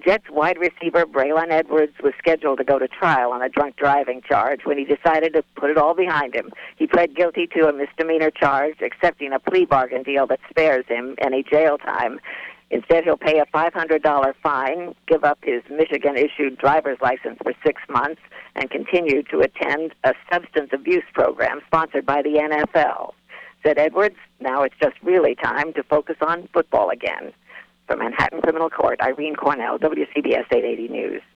Jets wide receiver Braylon Edwards was scheduled to go to trial on a drunk driving charge when he decided to put it all behind him. He pled guilty to a misdemeanor charge, accepting a plea bargain deal that spares him any jail time. Instead, he'll pay a $500 fine, give up his Michigan-issued driver's license for 6 months, and continue to attend a substance abuse program sponsored by the NFL. Said Edwards, now it's just really time to focus on football again. From Manhattan Criminal Court, Irene Cornell, WCBS 880 News.